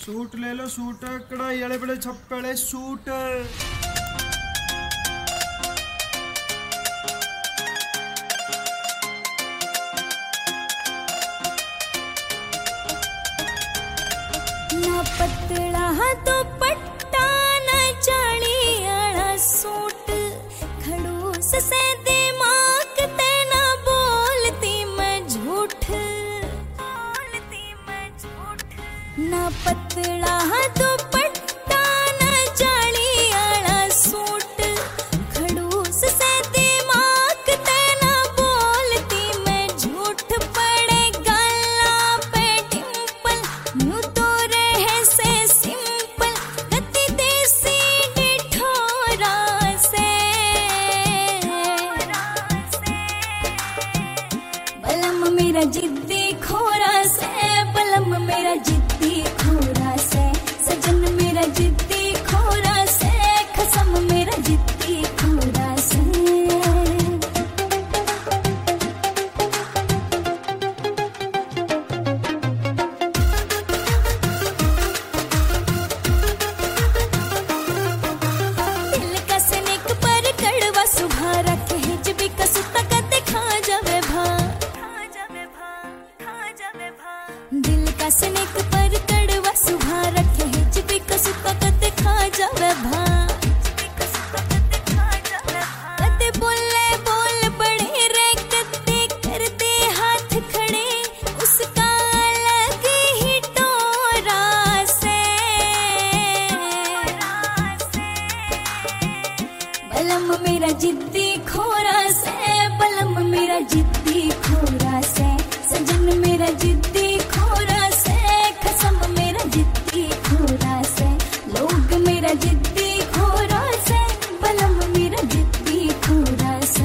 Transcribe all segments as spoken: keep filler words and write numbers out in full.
Suit ले लो suit कढ़ाई वाले बड़े छप्पे वाले सूट। ना पतला तो पट्टा ना चाली आला सूट खड़ूस से दिमाग ते ना बोलती मैं झूठ बोलती मैं झूठ। ना पतला तो पट्टा ना चाली आला सूट खड़ूस से दिमाग ते ना बोलती मैं झूठ। पड़े गला पे डिंपल न्यू तो मेरा जिद्दी खोरा से बलम मेरा जिद्दी खोरा से सजन मेरा जिद्दी खोरा से कसम मेरा जिद्दी खोरा से। दिल का सनिक पर कड़वा सुभा रखे हिज भी कसुता कते खा जावे भा। दिल का सनिक पर कड़वा सुभा रखे हिज भी कसुता कते खा जावे भा। कते बोले बोल बड़े रे कते कर दे हाथ खड़े उसका अलग ही टोरा से। बलम मेरा जिद्दी खोरा से बलम मेरा जिद्दी खोरा से सजन मेरा जिद्दी खोरा से कसम मेरा जिद्दी खोरा से। लोग मेरा जिद्दी खोरा से बलम मेरा जिद्दी खोरा से।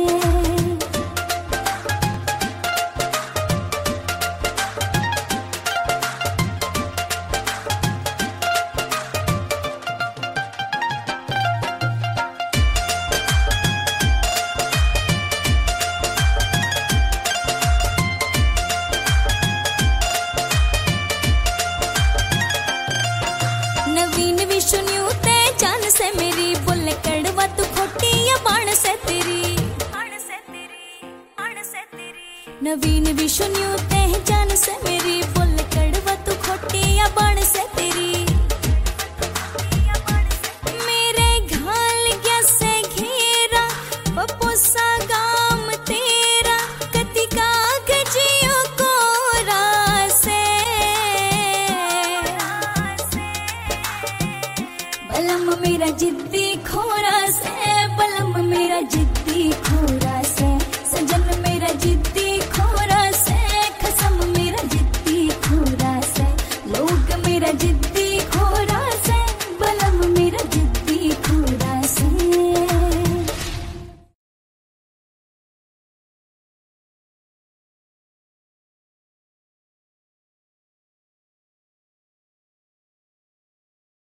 नवीन विष्णु ते जान से मेरी बोले कड़वा तू खोटी या बाण से तेरी बाण से तेरी बाण से तेरी। नवीन विष्णु ते जान से मेरी बोले कड़वा तू खोटी या बाण से तेरी। मेरे घाल गया से घेरा पपोसा गाम तेरा कति कागजियो कोरा से। बलम मेरा जिद्दी खोरा से बलम मेरा जिद्दी